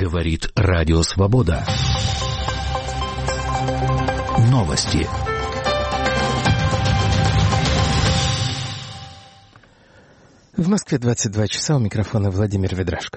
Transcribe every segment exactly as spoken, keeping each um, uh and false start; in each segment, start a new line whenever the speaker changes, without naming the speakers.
Говорит Радио Свобода. Новости.
В Москве двадцать два часа, у микрофона Владимир Ведрашко.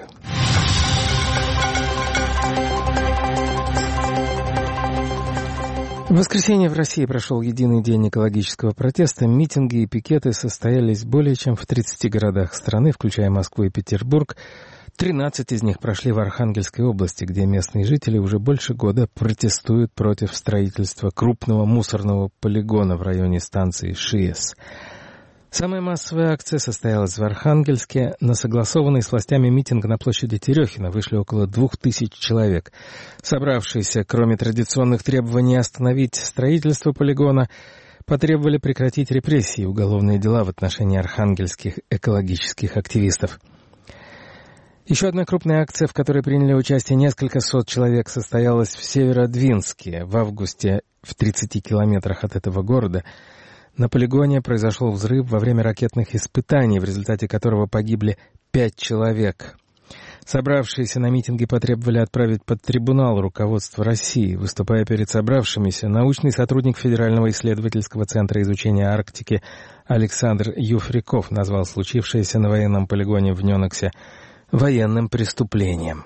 В воскресенье в России прошел единый день экологического протеста. Митинги и пикеты состоялись более чем в тридцати городах страны, включая Москву и Петербург. тринадцать из них прошли в Архангельской области, где местные жители уже больше года протестуют против строительства крупного мусорного полигона в районе станции ШИЭС. Самая массовая акция состоялась в Архангельске. На согласованный с властями митинг на площади Терехина вышли около двух тысяч человек. Собравшиеся, кроме традиционных требований остановить строительство полигона, потребовали прекратить репрессии и уголовные дела в отношении архангельских экологических активистов. Еще одна крупная акция, в которой приняли участие несколько сот человек, состоялась в Северодвинске в августе в тридцати километрах от этого города. На полигоне произошел взрыв во время ракетных испытаний, в результате которого погибли пять человек. Собравшиеся на митинге потребовали отправить под трибунал руководство России. Выступая перед собравшимися, научный сотрудник Федерального исследовательского центра изучения Арктики Александр Юфриков назвал случившееся на военном полигоне в Нёноксе военным преступлением.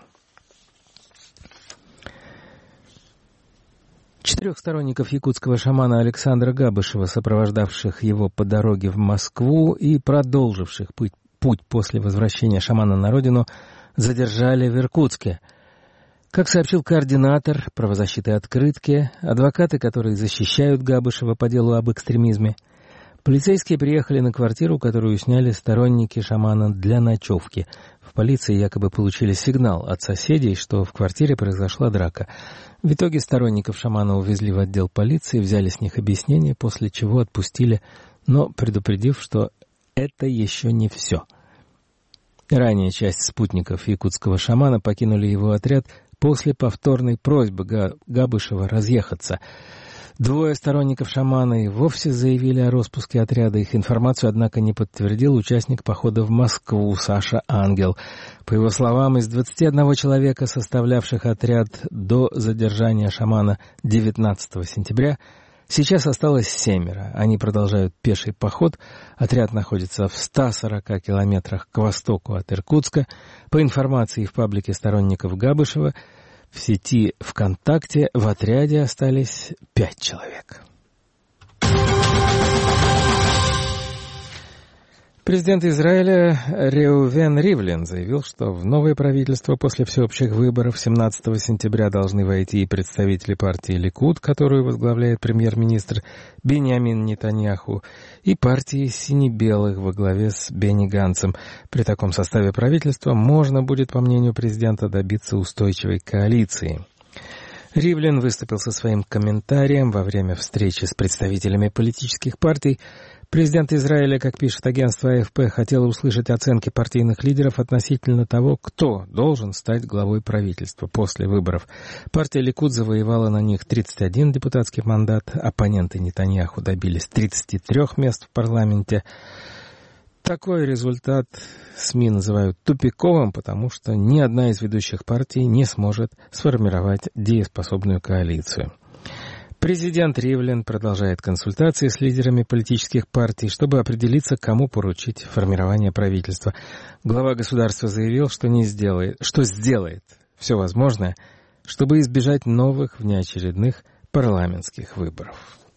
Четырех сторонников якутского шамана Александра Габышева, сопровождавших его по дороге в Москву и продолживших путь, путь после возвращения шамана на родину, задержали в Иркутске. Как сообщил координатор правозащиты «Открытки», адвокаты, которые защищают Габышева по делу об экстремизме, полицейские приехали на квартиру, которую сняли сторонники шамана для ночевки. В полиции якобы получили сигнал от соседей, что в квартире произошла драка. В итоге сторонников шамана увезли в отдел полиции, взяли с них объяснения, после чего отпустили, но предупредив, что это еще не все. Ранее часть спутников якутского шамана покинули его отряд после повторной просьбы Габышева разъехаться. Двое сторонников шамана и вовсе заявили о распуске отряда. Их информацию, однако, не подтвердил участник похода в Москву Саша Ангел. По его словам, из двадцати одного человека, составлявших отряд до задержания шамана девятнадцатого сентября, сейчас осталось семеро. Они продолжают пеший поход. Отряд находится в ста сорока километрах к востоку от Иркутска. По информации в паблике сторонников Габышева, в сети ВКонтакте в отряде остались пять человек. Президент Израиля Реувен Ривлин заявил, что в новое правительство после всеобщих выборов семнадцатого сентября должны войти и представители партии Ликуд, которую возглавляет премьер-министр Биньямин Нетаньяху, и партии сине-белых во главе с Бенни Ганцем. При таком составе правительства можно будет, по мнению президента, добиться устойчивой коалиции. Ривлин выступил со своим комментарием во время встречи с представителями политических партий. Президент Израиля, как пишет агентство А Эф Пэ, хотел услышать оценки партийных лидеров относительно того, кто должен стать главой правительства после выборов. Партия Ликуд завоевала на них тридцать один депутатский мандат, оппоненты Нетаньяху добились тридцати трёх мест в парламенте. Такой результат СМИ называют тупиковым, потому что ни одна из ведущих партий не сможет сформировать дееспособную коалицию. Президент Ривлин продолжает консультации с лидерами политических партий, чтобы определиться, кому поручить формирование правительства. Глава государства заявил, что не сделает, что сделает все возможное, чтобы избежать новых внеочередных парламентских выборов.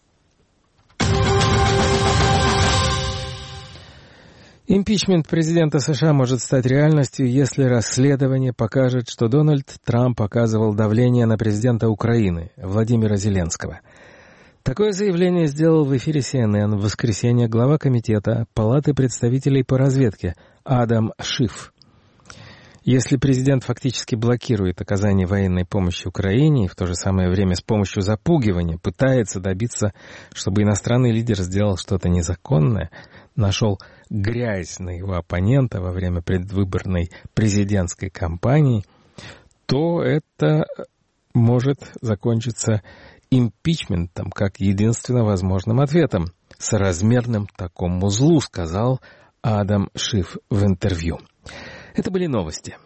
Импичмент президента США может стать реальностью, если расследование покажет, что Дональд Трамп оказывал давление на президента Украины Владимира Зеленского. Такое заявление сделал в эфире Си Эн Эн в воскресенье глава комитета Палаты представителей по разведке Адам Шиф. Если президент фактически блокирует оказание военной помощи Украине и в то же самое время с помощью запугивания пытается добиться, чтобы иностранный лидер сделал что-то незаконное, нашел грязь на его оппонента во время предвыборной президентской кампании, то это может закончиться импичментом как единственно возможным ответом, соразмерным такому злу, сказал Адам Шиф в интервью. Это были новости.